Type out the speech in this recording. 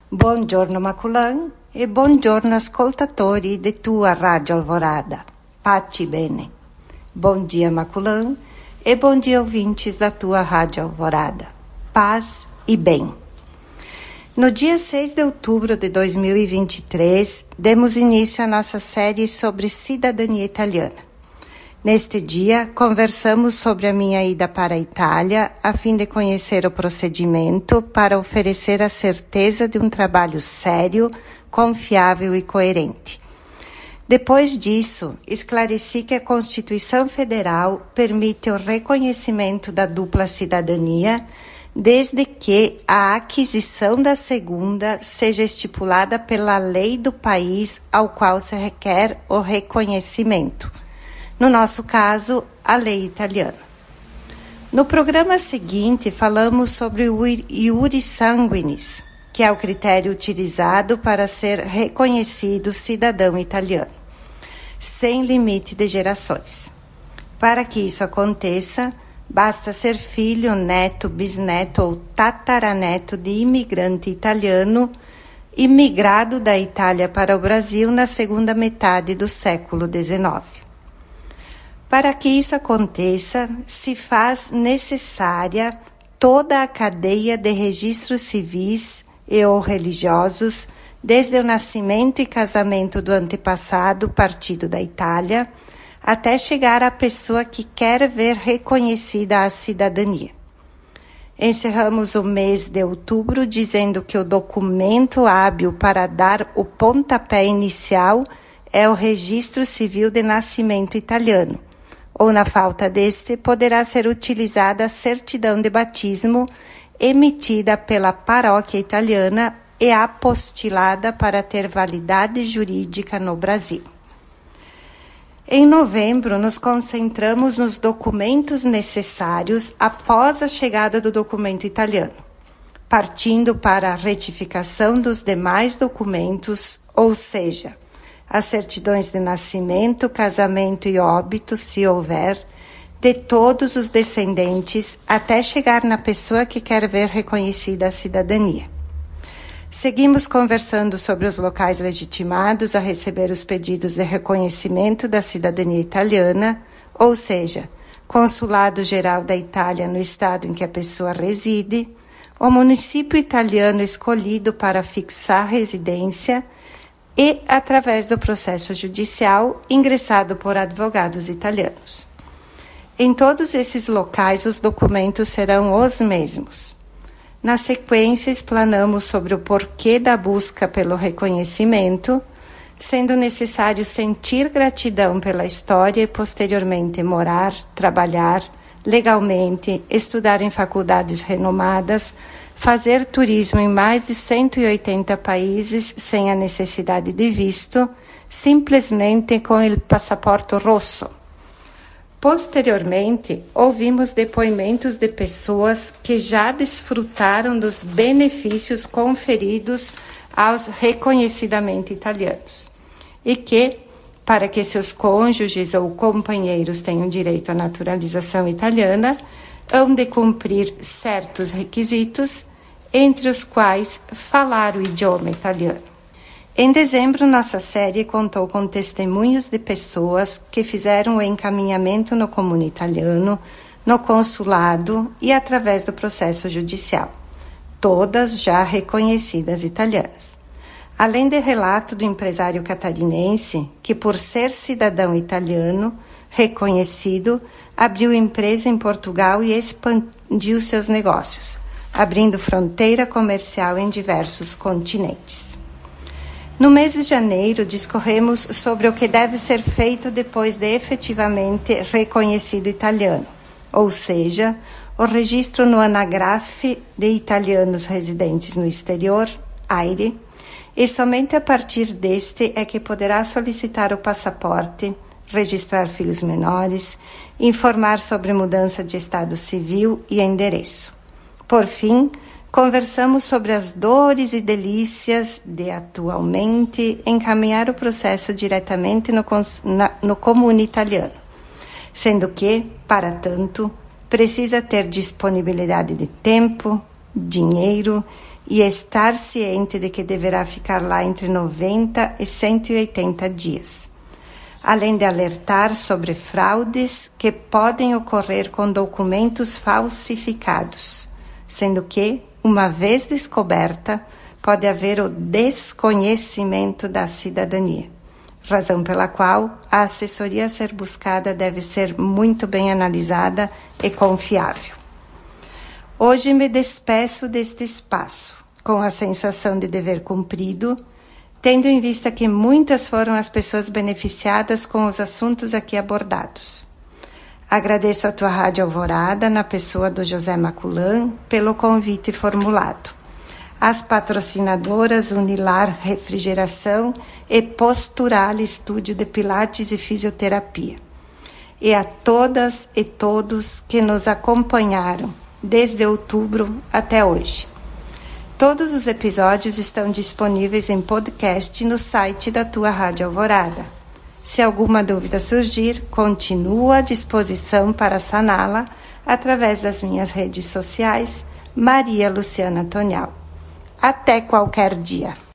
Buongiorno Maculan e buongiorno ascoltatori de tua Rádio Alvorada. Pace bene. Bom dia Maculan e bom dia ouvintes da tua Rádio Alvorada. Paz e bem. No dia 6 de outubro de 2023, demos início à nossa série sobre cidadania italiana. Neste dia, conversamos sobre a minha ida para a Itália, a fim de conhecer o procedimento para oferecer a certeza de um trabalho sério, confiável e coerente. Depois disso, esclareci que a Constituição Federal permite o reconhecimento da dupla cidadania, desde que a aquisição da segunda seja estipulada pela lei do país ao qual se requer o reconhecimento. No nosso caso, a lei italiana. No programa seguinte, falamos sobre o iuris sanguinis, que é o critério utilizado para ser reconhecido cidadão italiano, sem limite de gerações. Para que isso aconteça, basta ser filho, neto, bisneto ou tataraneto de imigrante italiano imigrado da Itália para o Brasil na segunda metade do século XIX. Para que isso aconteça, se faz necessária toda a cadeia de registros civis e ou religiosos, desde o nascimento e casamento do antepassado partido da Itália, até chegar à pessoa que quer ver reconhecida a cidadania. Encerramos o mês de outubro dizendo que o documento hábil para dar o pontapé inicial é o registro civil de nascimento italiano, ou na falta deste, poderá ser utilizada a certidão de batismo emitida pela paróquia italiana e apostilada para ter validade jurídica no Brasil. Em novembro, nos concentramos nos documentos necessários após a chegada do documento italiano, partindo para a retificação dos demais documentos, ou seja, as certidões de nascimento, casamento e óbito, se houver, de todos os descendentes, até chegar na pessoa que quer ver reconhecida a cidadania. Seguimos conversando sobre os locais legitimados a receber os pedidos de reconhecimento da cidadania italiana, ou seja, Consulado Geral da Itália no estado em que a pessoa reside, o município italiano escolhido para fixar residência e através do processo judicial ingressado por advogados italianos. Em todos esses locais, os documentos serão os mesmos. Na sequência, explanamos sobre o porquê da busca pelo reconhecimento, sendo necessário sentir gratidão pela história e posteriormente morar, trabalhar legalmente, estudar em faculdades renomadas, fazer turismo em mais de 180 países sem a necessidade de visto, simplesmente com o passaporte rosso. Posteriormente, ouvimos depoimentos de pessoas que já desfrutaram dos benefícios conferidos aos reconhecidamente italianos e que, para que seus cônjuges ou companheiros tenham direito à naturalização italiana, hão de cumprir certos requisitos, entre os quais falar o idioma italiano. Em dezembro, nossa série contou com testemunhos de pessoas que fizeram o encaminhamento no comune italiano, no consulado e através do processo judicial, todas já reconhecidas italianas. Além de relato do empresário catarinense, que por ser cidadão italiano, reconhecido, abriu empresa em Portugal e expandiu seus negócios, abrindo fronteira comercial em diversos continentes. No mês de janeiro, discorremos sobre o que deve ser feito depois de efetivamente reconhecido italiano, ou seja, o registro no Anagrafe de Italianos Residentes no Exterior, AIRE, e somente a partir deste é que poderá solicitar o passaporte, registrar filhos menores, informar sobre mudança de estado civil e endereço. Por fim, conversamos sobre as dores e delícias de atualmente encaminhar o processo diretamente no comune italiano, sendo que, para tanto, precisa ter disponibilidade de tempo, dinheiro e estar ciente de que deverá ficar lá entre 90 e 180 dias. Além de alertar sobre fraudes que podem ocorrer com documentos falsificados, sendo que, uma vez descoberta, pode haver o desconhecimento da cidadania, razão pela qual a assessoria a ser buscada deve ser muito bem analisada e confiável. Hoje me despeço deste espaço, com a sensação de dever cumprido, tendo em vista que muitas foram as pessoas beneficiadas com os assuntos aqui abordados. Agradeço a tua Rádio Alvorada, na pessoa do José Maculan, pelo convite formulado. As patrocinadoras Unilar Refrigeração e Postural Estúdio de Pilates e Fisioterapia. E a todas e todos que nos acompanharam desde outubro até hoje. Todos os episódios estão disponíveis em podcast no site da tua Rádio Alvorada. Se alguma dúvida surgir, continuo à disposição para saná-la através das minhas redes sociais, Maria Luciana Tonial. Até qualquer dia.